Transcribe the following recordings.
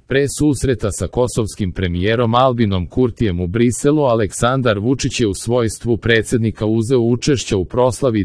Pre susreta sa kosovskim premijerom Albinom Kurtijem u Briselu, Aleksandar Vučić je u svojstvu predsjednika uzeo učešće u proslavi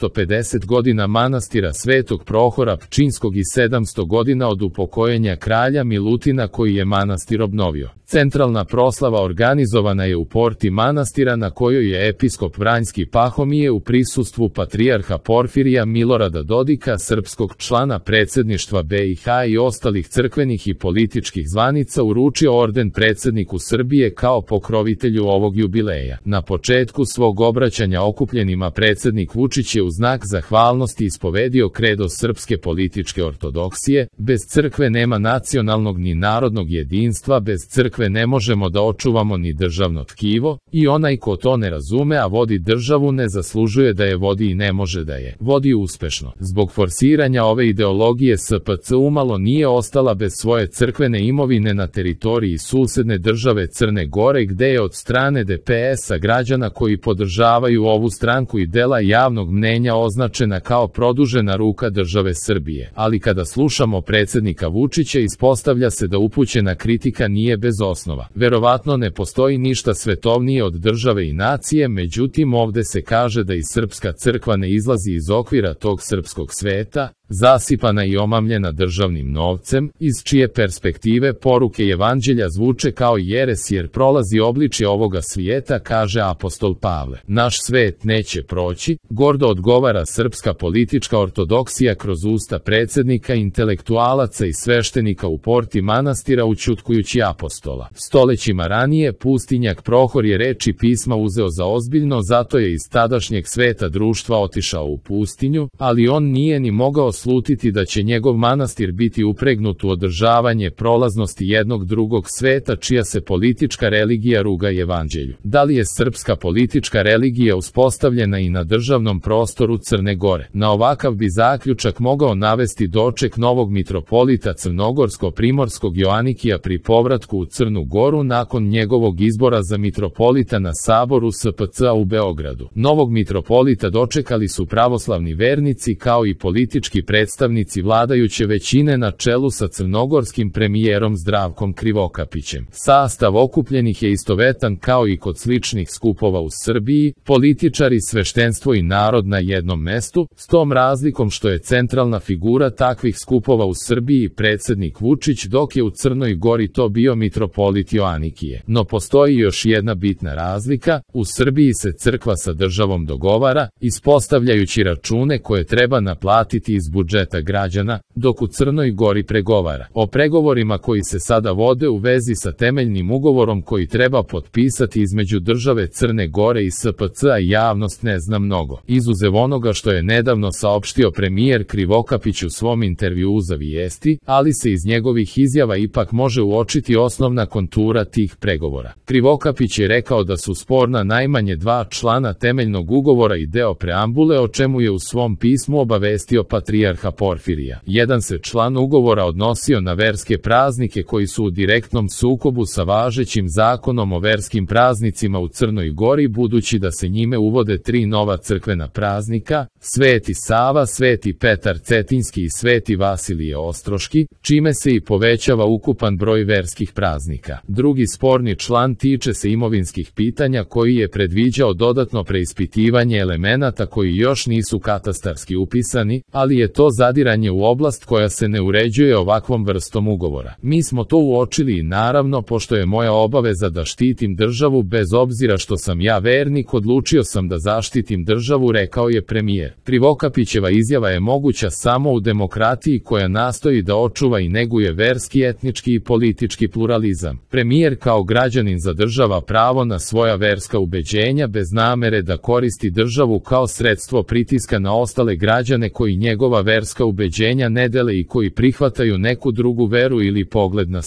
950 godina manastira Svetog Prohora Pčinjskog i 700 godina od upokojenja kralja Milutina koji je manastir obnovio. Centralna proslava organizovana je u porti manastira na kojoj je episkop Vranjski Pahomije u prisustvu patrijarha Porfirija Milorada Dodika, srpskog člana predsjedništva BiH i ostalih crkvenih i političkih zvanica uručio orden predsjedniku Srbije kao pokrovitelju ovog jubileja. Na početku svog obraćanja okupljenima predsjednik Vučić je u znak zahvalnosti ispovedio kredo srpske političke ortodoksije: bez crkve nema nacionalnog ni narodnog jedinstva, bez crkve ne možemo da očuvamo ni državno tkivo, i onaj ko to ne razume a vodi državu ne zaslužuje da je vodi i ne može da je vodi uspešno. Zbog forsiranja ove ideologije SPC umalo nije ostala bez svoje crkvene imovine na teritoriji susedne države Crne Gore, gde je od strane DPS-a građana koji podržavaju ovu stranku i dela javnog mnenja označena kao produžena ruka države Srbije. Ali kada slušamo predsjednika Vučića, ispostavlja se da upućena kritika nije bez osnova. Verovatno ne postoji ništa svetovnije od države i nacije, međutim ovde se kaže da i srpska crkva ne izlazi iz okvira tog srpskog sveta, zasipana i omamljena državnim novcem, iz čije perspektive poruke evanđelja zvuče kao jeres jer prolazi obličje ovoga svijeta, kaže apostol Pavle. Naš svet neće proći, gordo odgovara srpska politička ortodoksija kroz usta predsjednika, intelektualaca i sveštenika u porti manastira ućutkujući apostola. Stolećima ranije pustinjak Prohor je reči pisma uzeo za ozbiljno, zato je iz tadašnjeg sveta društva otišao u pustinju, ali on nije ni mogao slutiti da će njegov manastir biti upregnut u održavanje prolaznosti jednog drugog sveta čija se politička religija ruga evanđelju. Da li je srpska politička religija uspostavljena i na državnom prostoru Crne Gore? Na ovakav bi zaključak mogao navesti doček novog mitropolita crnogorsko-primorskog Joanikija pri povratku u Crnu Goru nakon njegovog izbora za mitropolita na saboru SPC-a u Beogradu. Novog mitropolita dočekali su pravoslavni vernici kao i politički predstavnici vladajuće većine na čelu sa crnogorskim premijerom Zdravkom Krivokapićem. Sastav okupljenih je istovetan kao i kod sličnih skupova u Srbiji, političari, sveštenstvo i narod na jednom mestu, s tom razlikom što je centralna figura takvih skupova u Srbiji predsjednik Vučić, dok je u Crnoj Gori to bio mitropolit Joanikije. No postoji još jedna bitna razlika: u Srbiji se crkva sa državom dogovara, ispostavljajući račune koje treba naplatiti iz budžeta građana, dok u Crnoj Gori pregovara. O pregovorima koji se sada vode u vezi sa temeljnim ugovorom koji treba potpisati između države Crne Gore i SPC-a javnost ne zna mnogo, izuzev onoga što je nedavno saopštio premijer Krivokapić u svom intervjuu za Vijesti, ali se iz njegovih izjava ipak može uočiti osnovna kontura tih pregovora. Krivokapić je rekao da su sporna najmanje dva člana temeljnog ugovora i deo preambule, o čemu je u svom pismu obavestio patrijarha Porfirija. Jedan se član ugovora odnosio na verske praznike koji su u direktnom sukobu sa važećim zakonom o verskim praznicima u Crnoj Gori, budući da se njime uvode tri nova crkvena praznika: Sveti Sava, Sveti Petar Cetinjski i Sveti Vasilije Ostroški, čime se i povećava ukupan broj verskih praznika. Drugi sporni član tiče se imovinskih pitanja koji je predviđao dodatno preispitivanje elemenata koji još nisu katastarski upisani, ali je to zadiranje u oblast koja se ne uređuje ovakvom vrstom ugovora. Mi smo to uočili i naravno, pošto je moja obaveza da štitim državu bez obzira što sam ja vernik, odlučio sam da zaštitim državu, rekao je premijer. Krivokapićeva izjava je moguća samo u demokratiji koja nastoji da očuva i neguje verski, etnički i politički pluralizam. Premijer kao građanin zadržava pravo na svoja verska ubeđenja bez namere da koristi državu kao sredstvo pritiska na ostale građane koji njegova verska ubeđenja ne dele i koji prihvataju neku drugu veru ili pogled na svet.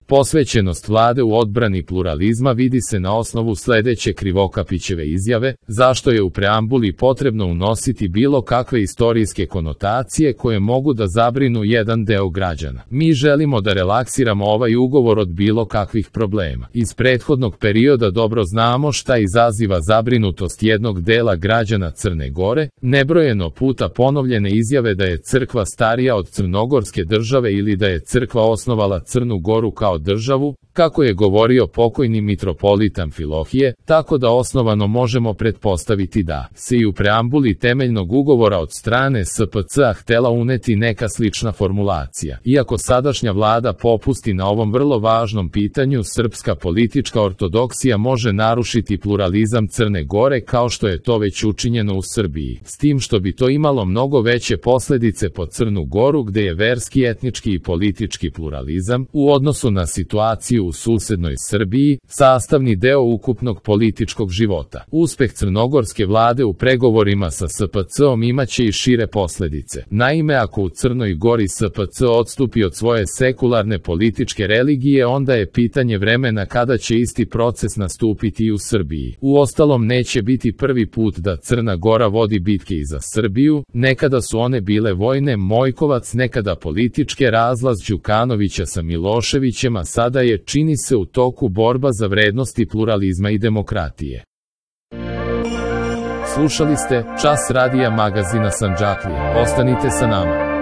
Posvećenost vlade u odbrani pluralizma vidi se na osnovu sledeće Krivokapićeve izjave, zašto je u preambuli potrebno unositi bilo kakve istorijske konotacije koje mogu da zabrinu jedan deo građana. Mi želimo da relaksiramo ovaj ugovor od bilo kakvih problema. Iz prethodnog perioda dobro znamo šta izaziva zabrinutost jednog dela građana Crne Gore, nebrojeno puta ponovljene izjave da je crkva starija od crnogorske države ili da je crkva osnovala Crnu Goru kao državu, kako je govorio pokojni mitropolit Amfilohije, tako da osnovano možemo pretpostaviti da se i u preambuli temeljnog ugovora od strane SPC-a htela uneti neka slična formulacija. Iako sadašnja vlada popusti na ovom vrlo važnom pitanju, srpska politička ortodoksija može narušiti pluralizam Crne Gore kao što je to već učinjeno u Srbiji, s tim što bi to imalo mnogo veće posledice po Crnu Goru gde je verski, etnički i politički pluralizam, u odnosu na situaciju u susednoj Srbiji, sastavni deo ukupnog političkog života. Uspeh crnogorske vlade u pregovorima sa SPC-om imaće i šire posledice. Naime, ako u Crnoj Gori SPC odstupi od svoje sekularne političke religije, onda je pitanje vremena kada će isti proces nastupiti i u Srbiji. Uostalom, neće biti prvi put da Crna Gora vodi bitke i za Srbiju, nekada su one bile vojne, Mojkovac nekada političke, razlaz Đukanovića sa Miloševićem, a sada je, čini se, u toku borba za vrednosti pluralizma i demokratije. Slušali ste Čas radija magazina Sandžaklija. Ostanite sa nama.